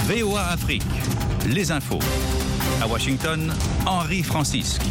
VOA Afrique, les infos. À Washington, Henri Francisque.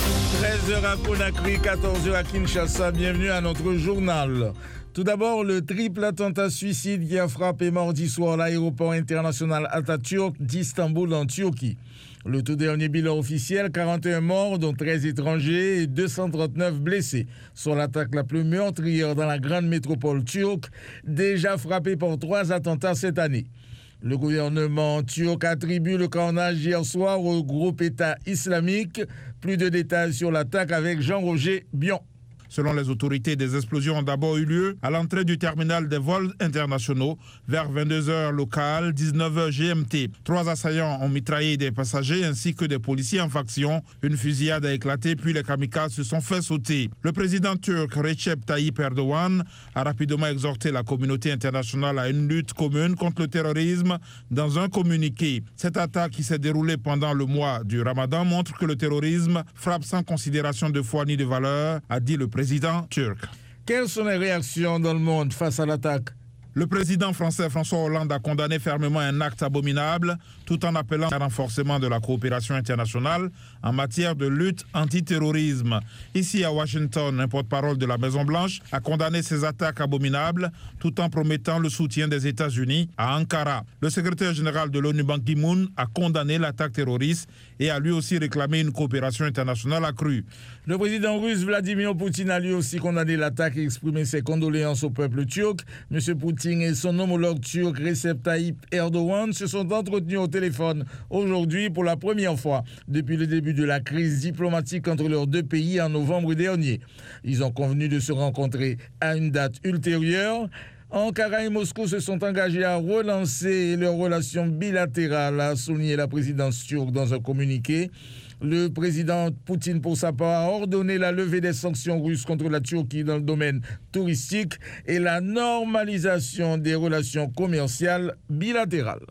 13h à Conakry, 14h à Kinshasa. Bienvenue à notre journal. Tout d'abord, le triple attentat suicide qui a frappé mardi soir l'aéroport international Atatürk d'Istanbul en Turquie. Le tout dernier bilan officiel, 41 morts, dont 13 étrangers et 239 blessés, sur l'attaque la plus meurtrière dans la grande métropole turque, déjà frappée par 3 attentats cette année. Le gouvernement turc attribue le carnage hier soir au groupe État islamique. Plus de détails sur l'attaque avec Jean-Roger Bion. Selon les autorités, des explosions ont d'abord eu lieu à l'entrée du terminal des vols internationaux vers 22h locales, 19h GMT. 3 assaillants ont mitraillé des passagers ainsi que des policiers en faction. Une fusillade a éclaté puis les kamikazes se sont fait sauter. Le président turc Recep Tayyip Erdogan a rapidement exhorté la communauté internationale à une lutte commune contre le terrorisme dans un communiqué. Cette attaque qui s'est déroulée pendant le mois du Ramadan montre que le terrorisme frappe sans considération de foi ni de valeur, a dit le président turc. Quelles sont les réactions dans le monde face à l'attaque ? Le président français François Hollande a condamné fermement un acte abominable tout en appelant à un renforcement de la coopération internationale en matière de lutte antiterrorisme. Ici à Washington, un porte-parole de la Maison-Blanche a condamné ces attaques abominables tout en promettant le soutien des États-Unis à Ankara. Le secrétaire général de l'ONU Ban Ki-moon a condamné l'attaque terroriste et a lui aussi réclamé une coopération internationale accrue. Le président russe Vladimir Poutine a lui aussi condamné l'attaque et exprimé ses condoléances au peuple turc. M. Poutine et son homologue turc Recep Tayyip Erdogan se sont entretenus au téléphone aujourd'hui pour la première fois depuis le début de la crise diplomatique entre leurs deux pays en novembre dernier. Ils ont convenu de se rencontrer à une date ultérieure. Ankara et Moscou se sont engagés à relancer leurs relations bilatérales, a souligné la présidence turque dans un communiqué. Le président Poutine, pour sa part, a ordonné la levée des sanctions russes contre la Turquie dans le domaine touristique et la normalisation des relations commerciales bilatérales.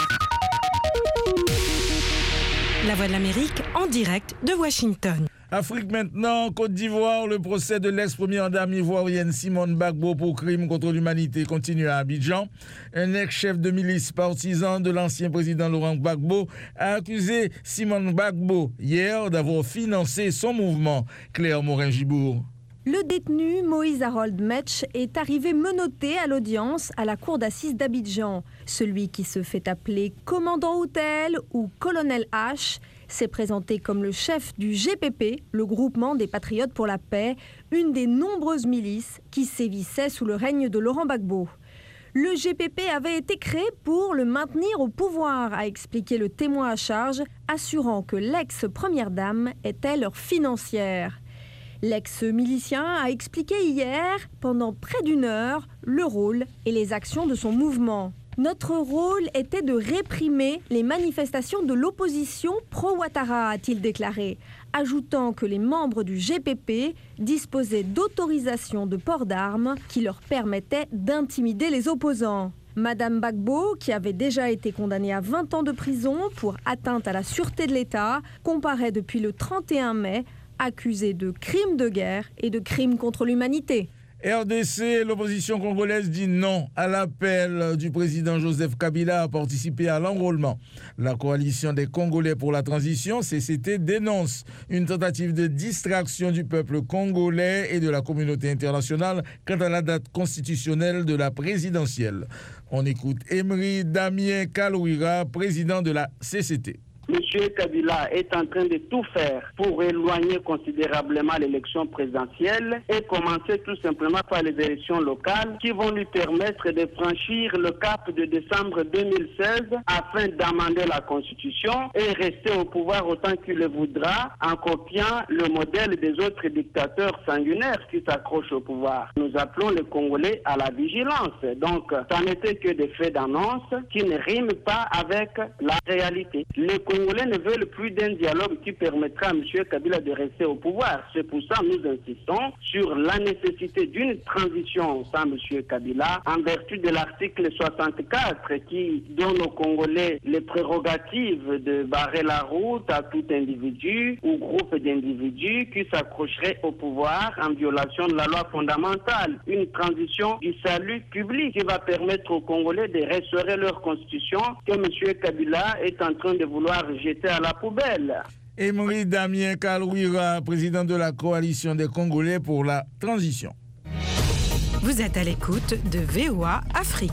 La Voix de l'Amérique en direct de Washington. Afrique maintenant, Côte d'Ivoire, le procès de l'ex-première dame ivoirienne Simone Gbagbo pour crime contre l'humanité continue à Abidjan. Un ex-chef de milice partisan de l'ancien président Laurent Gbagbo a accusé Simone Gbagbo hier d'avoir financé son mouvement. Claire Morin-Gibourg. Le détenu Moïse Harold Metch est arrivé menotté à l'audience à la cour d'assises d'Abidjan. Celui qui se fait appeler commandant Houtel ou colonel H s'est présenté comme le chef du GPP, le groupement des Patriotes pour la paix, une des nombreuses milices qui sévissaient sous le règne de Laurent Gbagbo. Le GPP avait été créé pour le maintenir au pouvoir, a expliqué le témoin à charge, assurant que l'ex-première dame était leur financière. L'ex-milicien a expliqué hier, pendant près d'1 heure, le rôle et les actions de son mouvement. Notre rôle était de réprimer les manifestations de l'opposition pro-Ouattara, a-t-il déclaré, ajoutant que les membres du GPP disposaient d'autorisations de port d'armes qui leur permettaient d'intimider les opposants. Madame Gbagbo, qui avait déjà été condamnée à 20 ans de prison pour atteinte à la sûreté de l'État, comparaît depuis le 31 mai, accusée de crimes de guerre et de crimes contre l'humanité. RDC, l'opposition congolaise dit non à l'appel du président Joseph Kabila à participer à l'enrôlement. La coalition des Congolais pour la transition, CCT, dénonce une tentative de distraction du peuple congolais et de la communauté internationale quant à la date constitutionnelle de la présidentielle. On écoute Emery Damien Kalouira, président de la CCT. M. Kabila est en train de tout faire pour éloigner considérablement l'élection présidentielle et commencer tout simplement par les élections locales qui vont lui permettre de franchir le cap de décembre 2016 afin d'amender la Constitution et rester au pouvoir autant qu'il le voudra en copiant le modèle des autres dictateurs sanguinaires qui s'accrochent au pouvoir. Nous appelons les Congolais à la vigilance. Donc, ça n'était que des faits d'annonce qui ne riment pas avec la réalité. Les Congolais Congolais ne veulent plus d'un dialogue qui permettra à M. Kabila de rester au pouvoir. C'est pour ça que nous insistons sur la nécessité d'une transition sans M. Kabila en vertu de l'article 64 qui donne aux Congolais les prérogatives de barrer la route à tout individu ou groupe d'individus qui s'accrocherait au pouvoir en violation de la loi fondamentale. Une transition du salut public qui va permettre aux Congolais de restaurer leur constitution que M. Kabila est en train de vouloir jeter à la poubelle. Emery Damien Kalouira, président de la coalition des Congolais pour la transition. Vous êtes à l'écoute de VOA Afrique.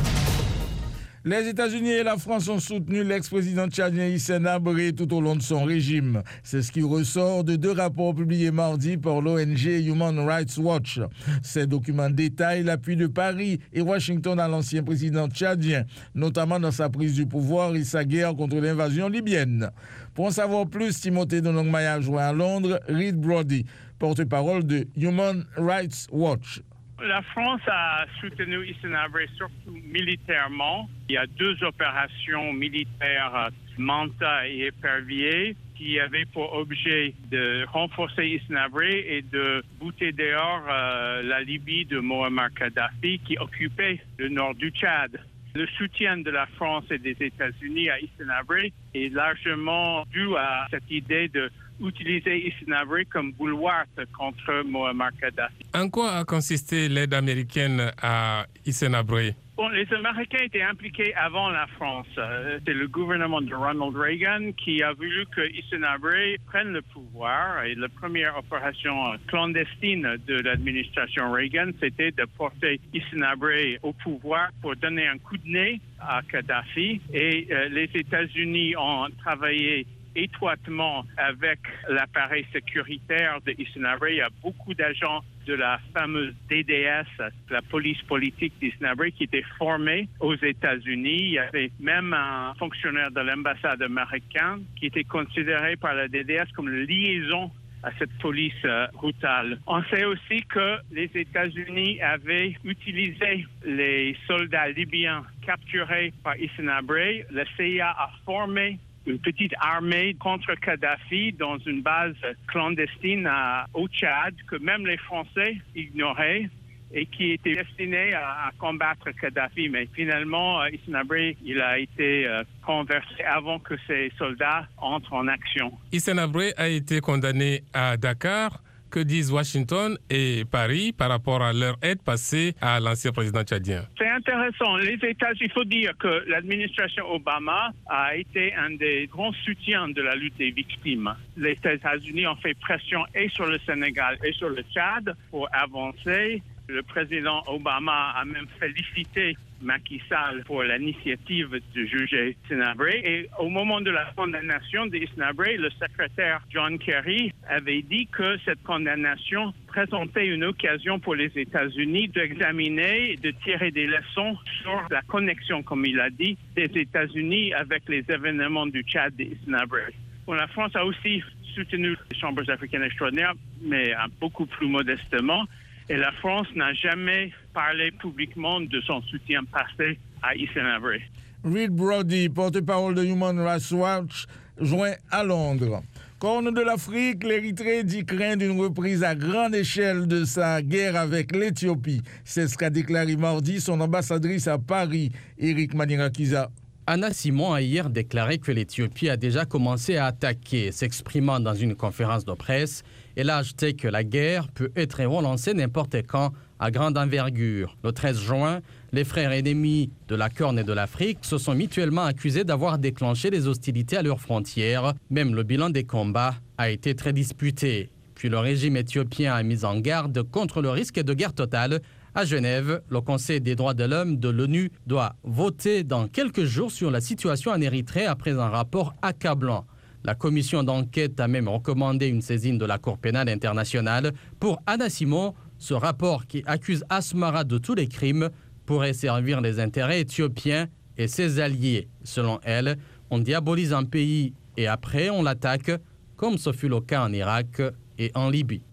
Les États-Unis et la France ont soutenu l'ex-président tchadien Hissène Habré tout au long de son régime. C'est ce qui ressort de 2 rapports publiés mardi par l'ONG Human Rights Watch. Ces documents détaillent l'appui de Paris et Washington à l'ancien président tchadien, notamment dans sa prise du pouvoir et sa guerre contre l'invasion libyenne. Pour en savoir plus, Timothée Donongmaya joint à Londres, Reed Brody, porte-parole de Human Rights Watch. La France a soutenu Hissène Habré surtout militairement. Il y a 2 opérations militaires, Manta et Épervier, qui avaient pour objet de renforcer Hissène Habré et de bouter dehors la Libye de Muammar Kadhafi qui occupait le nord du Tchad. Le soutien de la France et des États-Unis à Hissène Habré est largement dû à cette idée de utiliser Hissène Habré comme bulwark contre Muammar Kadhafi. En quoi a consisté l'aide américaine à Hissène Habré? Bon, les Américains étaient impliqués avant la France. C'est le gouvernement de Ronald Reagan qui a voulu que Hissène Habré prenne le pouvoir. Et la première opération clandestine de l'administration Reagan, c'était de porter Hissène Habré au pouvoir pour donner un coup de nez à Kadhafi. Et les États-Unis ont travaillé étroitement avec l'appareil sécuritaire de Hissène Habré. Il y a beaucoup d'agents de la fameuse DDS, la police politique d'Hissène Habré, qui étaient formés aux États-Unis. Il y avait même un fonctionnaire de l'ambassade américaine qui était considéré par la DDS comme une liaison à cette police brutale. On sait aussi que les États-Unis avaient utilisé les soldats libyens capturés par Hissène Habré. La CIA a formé une petite armée contre Kadhafi dans une base clandestine au Tchad que même les Français ignoraient et qui était destinée à combattre Kadhafi. Mais finalement, Hissène Habré, il a été conversé avant que ces soldats entrent en action. Hissène Habré a été condamné à Dakar. Que disent Washington et Paris par rapport à leur aide passée à l'ancien président tchadien? C'est intéressant. Les États-Unis, il faut dire que l'administration Obama a été un des grands soutiens de la lutte des victimes. Les États-Unis ont fait pression et sur le Sénégal et sur le Tchad pour avancer. Le président Obama a même félicité Macky Sall pour l'initiative de juger Hissène Habré. Et au moment de la condamnation d'Hissène Habré, le secrétaire John Kerry avait dit que cette condamnation présentait une occasion pour les États-Unis d'examiner et de tirer des leçons sur la connexion, comme il a dit, des États-Unis avec les événements du Tchad d'Hissène Habré. Bon, la France a aussi soutenu les chambres africaines extraordinaires, mais beaucoup plus modestement. Et la France n'a jamais parlé publiquement de son soutien passé à Hissène Habré. Reed Brody, porte-parole de Human Rights Watch, joint à Londres. Corne de l'Afrique, l'Érythrée dit craindre une reprise à grande échelle de sa guerre avec l'Éthiopie. C'est ce qu'a déclaré mardi son ambassadrice à Paris, Eric Manirakiza. Anna Simon a hier déclaré que l'Éthiopie a déjà commencé à attaquer. S'exprimant dans une conférence de presse, elle a ajouté que la guerre peut être relancée n'importe quand à grande envergure. Le 13 juin, les frères ennemis de la Corne et de l'Afrique se sont mutuellement accusés d'avoir déclenché les hostilités à leurs frontières. Même le bilan des combats a été très disputé. Puis le régime éthiopien a mis en garde contre le risque de guerre totale. À Genève, le Conseil des droits de l'homme de l'ONU doit voter dans quelques jours sur la situation en Érythrée après un rapport accablant. La commission d'enquête a même recommandé une saisine de la Cour pénale internationale. Pour Anna Simon, ce rapport qui accuse Asmara de tous les crimes pourrait servir les intérêts éthiopiens et ses alliés. Selon elle, on diabolise un pays et après on l'attaque, comme ce fut le cas en Irak et en Libye.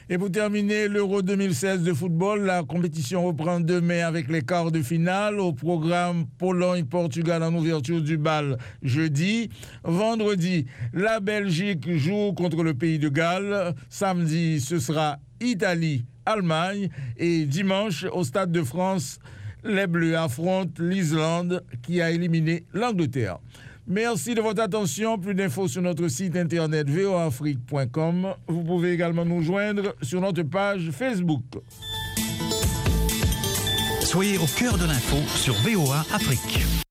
Et pour terminer, l'Euro 2016 de football, la compétition reprend demain avec les quarts de finale. Au programme, Pologne-Portugal en ouverture du bal jeudi. Vendredi, la Belgique joue contre le pays de Galles. Samedi, ce sera Italie-Allemagne. Et dimanche, au Stade de France, les Bleus affrontent l'Islande qui a éliminé l'Angleterre. Merci de votre attention. Plus d'infos sur notre site internet voaafrique.com. Vous pouvez également nous joindre sur notre page Facebook. Soyez au cœur de l'info sur VOA Afrique.